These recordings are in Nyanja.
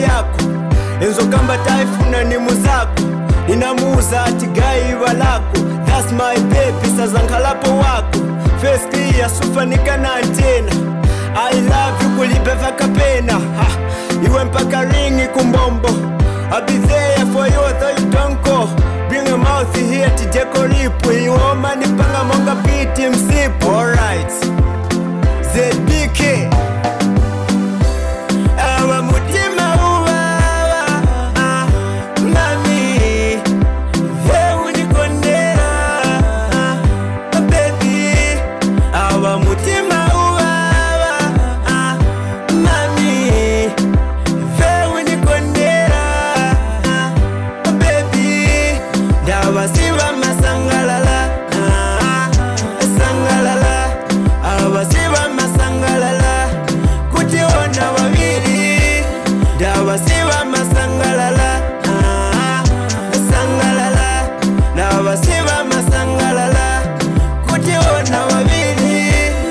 yako enzo kamba taifuna ni muzako ninamuuza ati gaiwa lako. That's my baby sazankalapo wako first year sufanika na antena. I love you kulibeva kapena iwe mpaka ringi kumbombo. I'll be there for you though you don't go. Bring a mouth here to dekoripu iwoma nipanga monga piti msipu. Alright ZBK awa mutima uwawa mami veu nikondera baby awa mutima uwawa mami veu nikondera baby dawa siwa masangalala sangalala awa siwa masangalala kutiona wawili dawa siwa masangalala sangalala dawa siwa masangalala kutiona wawili.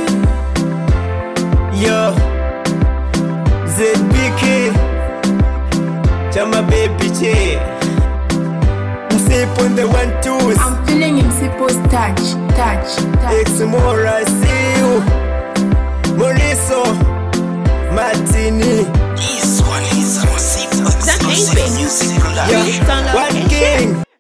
Yo ZBK chama baby che Msipo in the 1-2s. I'm feeling Msipo's touch. Exmora, I see you. Moriso Martini. This one is a Msipo That ain't music production. Yeah. One king.